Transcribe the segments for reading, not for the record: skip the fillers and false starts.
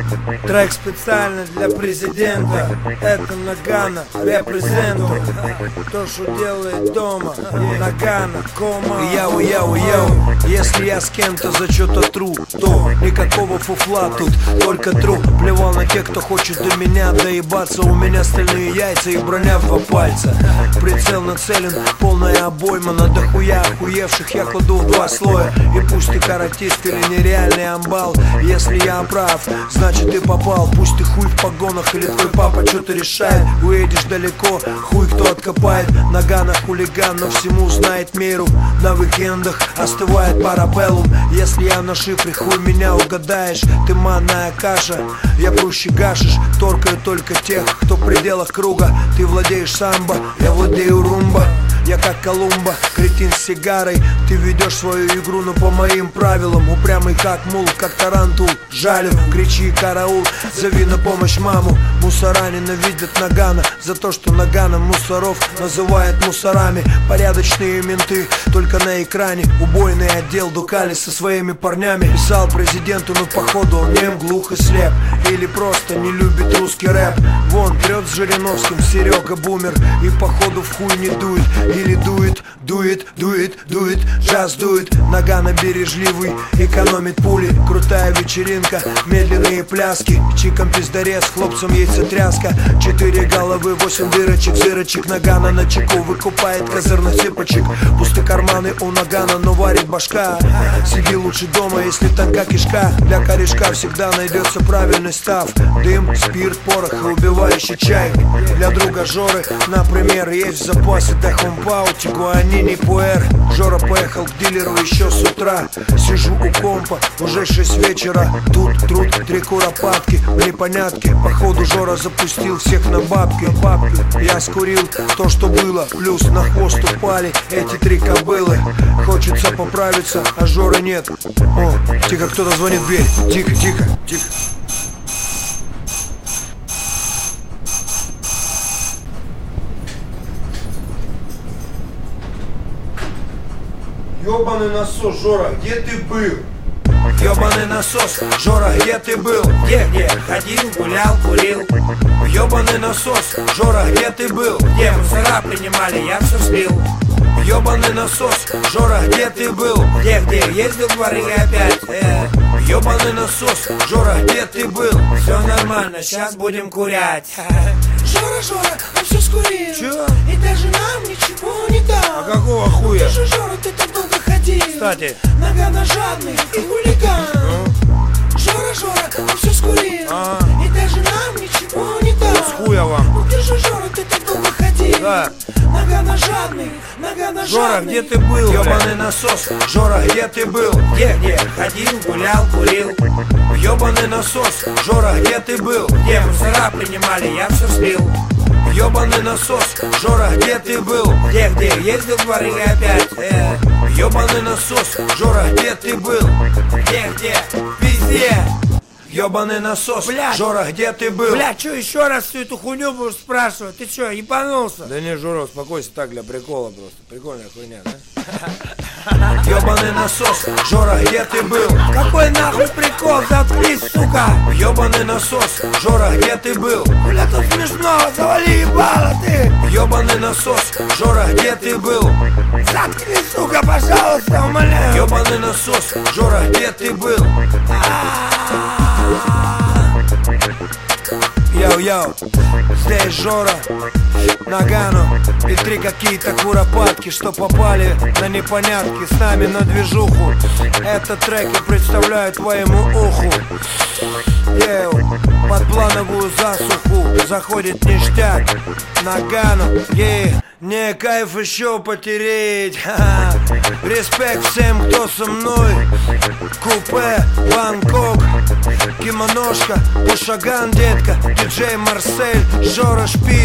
Трек специально для президента. Это Нагано, репрезенту. То, что делает дома, Нагано, кома. Яу. Если я с кем-то за что-то тру, то никакого фуфла тут, только тру. Плевал на тех, кто хочет до меня доебаться. У меня стальные яйца и броня в 2 пальца. Прицел нацелен, полная обойма. На дохуя охуевших я кладу в 2 слоя. И пусть ты каратист или нереальный амбал, если я прав, значит ты попал. Пусть ты хуй в погонах или твой папа что-то решает. Уедешь далеко, хуй кто откопает. Нагано хулиган, но всему знает меру. На уикендах остывает парабеллум. Если я на шифре, хуй меня угадаешь. Ты манная каша, я проще гашишь. Торкаю только тех, кто в пределах круга. Ты владеешь самбо, я владею румба. Я как Колумба, кретин с сигарой. Ты ведешь свою игру, но по моим правилам. Упрямый как мул, как тарантул. Жалю, кричи караул, зови на помощь маму. Мусора ненавидят Нагано за то, что Нагано мусоров называет мусорами. Порядочные менты только на экране. Убойный отдел Дукали со своими парнями. Писал президенту, но походу он нем, глух и слеп. Или просто не любит русский рэп. Вон трет с Жириновским Серега бумер. И походу в хуй не дует. Или дует, джаз дует. Нагано бережливый, экономит пули. Крутая вечеринка, медленные пляски. Чиком пиздарез, хлопцам яйцетряска. 4 головы, 8 дырочек, зырочек. Нагано на чеку выкупает козырных цыпочек. Пусты карманы у Нагано, но варит башка. Сиди лучше дома, если тонка кишка. Для корешка всегда найдется правильный став. Дым, спирт, порох и убивающий чай. Для друга Жоры, например, есть в запасе Техомпау, Тигуанини, Пуэр. Жора поехал к дилеру еще с утра. Сижу у компа, уже 6 вечера. Тут труд, 3 куропатки, непонятки. Походу Жора запустил всех на бабки. Я скурил то, что было, плюс на хвост упали эти 3 кобылы. Хочется поправиться, а Жора нет. О, тихо, кто-то звонит в дверь. Тихо. Ёбаный насос, Жора, где ты был? Ёбаный насос, Жора, где ты был? Где? Ходил, гулял, курил. Ёбаный насос, Жора, где ты был? Где мусора принимали, я все слил. Ёбаный насос, Жора, где ты был? Где? Ездил в дворы опять. Ёбаный насос, Жора, где ты был? Все нормально, сейчас будем курять. Жора, он все скурил. Чё? И даже нам ничего не дал. А какого хуя? Ты же, Жора, ты так долго ходил. Кстати, Нагано жадный и хулиган. Жора, он все скурил. И даже нам ничего не дал. с хуя вам. Ну ты же, Жора, ты так долго ходил. Да. Нагано жадный, Нагано Жора, жадный. где ты был? Ёбаный насос, Жора, где ты был? Где? Ходил, гулял, курил. Ёбаный насос, Жора, где ты был? Где мусора принимали, я все слил. Ёбаный насос, Жора, где ты был? Где? Ездил в дворы опять. Ёбаный насос, Жора, где ты был? Где? Везде. Ёбаный насос, Блядь. Жора, где ты был? Бля, чё еще раз всю эту хуйню будешь спрашивать? Ты чё, ебанулся? Да не, Жора, успокойся, так для прикола просто. Прикольная хуйня, да? Ёбаный насос, Жора, где ты был? Какой нахуй прикол? Заткнись, сука! Ёбаный насос, Жора, где ты был? Бля, тут смешно, завали ебало ты! Ёбаный насос, Жора, где ты был? Заткнись, сука, пожалуйста, умоляю! Ёбаный насос, Жора, где ты был? Йоу, здесь Жора, Нагано и 3 какие-то куропатки, что попали на непонятки с нами на движуху. Этот трек я представляю твоему уху. Под плановую засуху заходит ништяк. Нагано, не кайф еще потереть. Респект всем, кто со мной. Купе, Бангкок, кимоношка, Пушаган, детка, диджей Марсель, Жора Шпиц.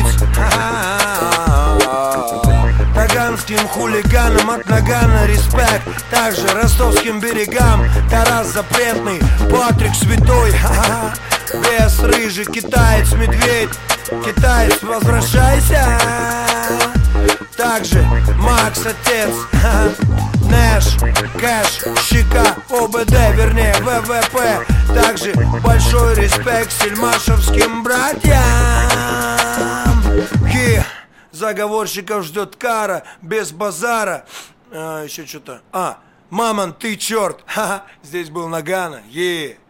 Таганским хулиганам от Нагано респект. Также ростовским берегам Тарас Запретный, Патрик Святой. Бес рыжий, китаец, медведь. Китаец, возвращайся. Также Макс отец. Нэш, кэш, щека, ОБД, вернее ВВП. Также большой респект сельмашевским братьям. Заговорщиков ждет кара, без базара. Еще что-то. Мамон, ты черт. Здесь был Нагано.